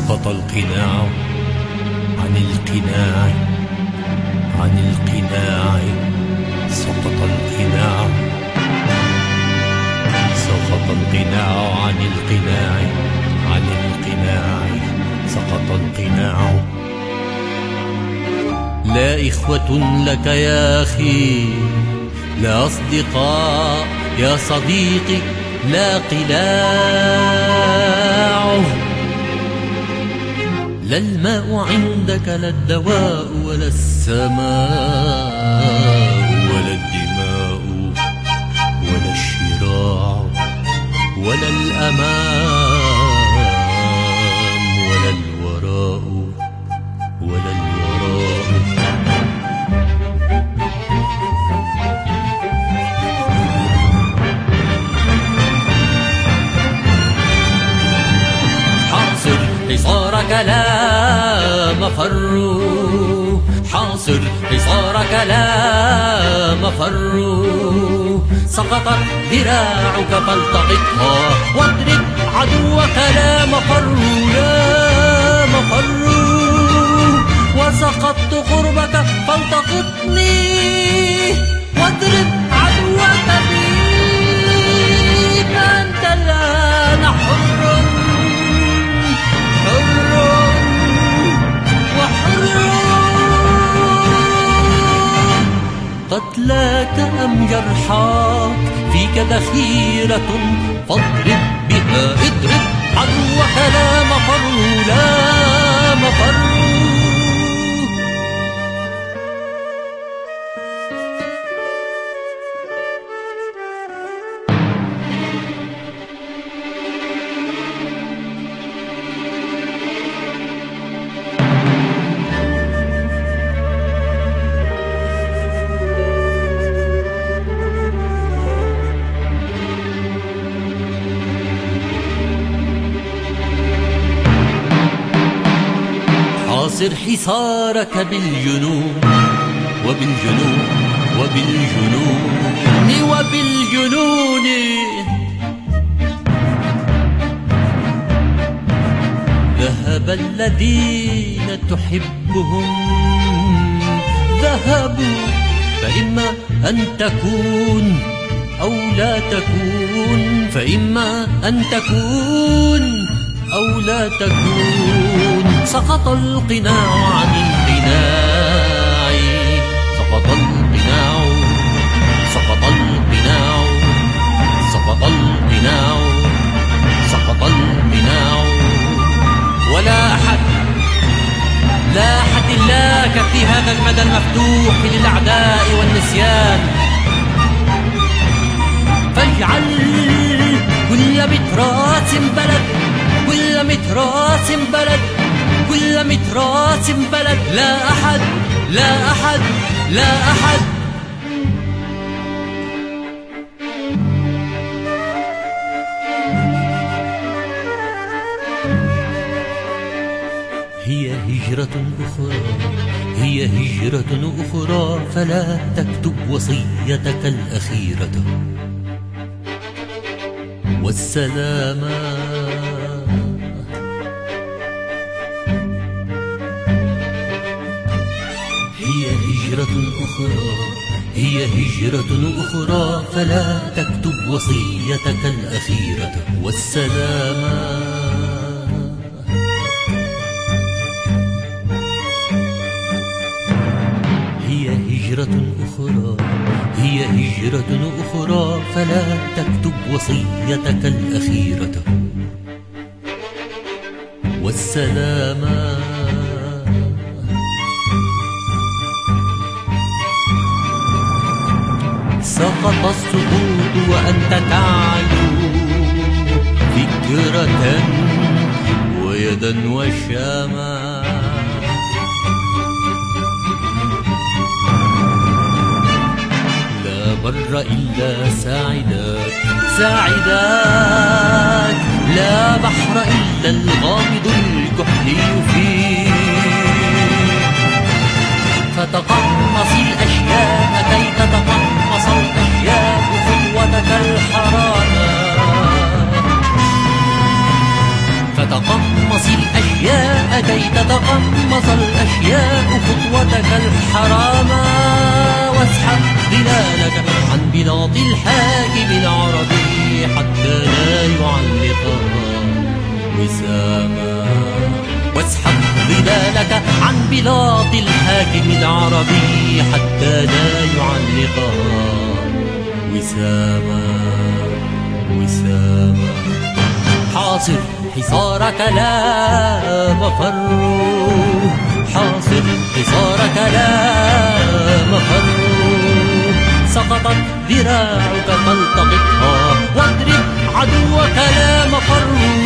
سقط القناع عن القناع، عن القناع سقط القناع، سقط القناع عن القناع، عن القناع سقط القناع. لا إخوة لك يا أخي، لا أصدقاء يا صديقي، لا قلاع. لا الماء عندك، لا الدواء، ولا السماء، ولا الدماء، ولا الشراع، ولا الأمام، ولا الوراء، ولا الوراء. حاصر حصارك لا مفر، حاصر حصارك لا مفر. سقطت ذراعك فالتقطها واضرب عدوك لا مفر، لا مفر. وسقطت قربك فالتقطني واضرب عدوك بي. فأنت الآن حر، حر وحر. قتلاك أم جرحاك فيك ذخيرة فاضرب بها، اضرب عدوك لا مفر، لا مفر. حاصر حصارك بالجنون، وبالجنون، وبالجنون، وبالجنون. ذهب الذين تحبهم، ذهبوا. فإما أن تكون أو لا تكون، فإما أن تكون أو لا تكون. سقط القناع عن القناع، سقط القناع، سقط القناع، سقط القناع، سقط القناع. ولا أحد، لا أحد إلاك في هذا المدى المفتوح للأعداء والنسيان. فاجعل كل متراس بلد، كل متراس بلد، كل متراس بلد. لا أحد، لا أحد، لا أحد. هي هجرة أخرى، هي هجرة أخرى. فلا تكتب وصيتك الأخيرة والسلام. هي هجرة أخرى، هي هجرة أخرى. فلا تكتب وصيتك الأخيرة والسلام. هي هجرة أخرى، هي هجرة أخرى. فلا تكتب وصيتك الأخيرة والسلام. سقط السقوط وأنت تعلو، فكرة ويدا وشاما. لا بر إلا ساعداك، ساعداك. لا بحر إلا الغامض الكحلي فيه. فتقمص الأشياء كي تتقمص الأشياء قوتك الحرارة. فتقمص الأشياء كي تتقمص الأشياء خطوتك الحرامة، واسحب ظلالك عن بلاط الحاكم العربي حتى لا يعلقها وساما. واسحب ظلالك عن بلاط الحاكم العربي حتى لا يعلقها وساما وساما. حاصر حصارك لا مفر، حاصر حصارك لا مفر. سقطت ذراعك فالتقطها واضرب عدوك لا مفر.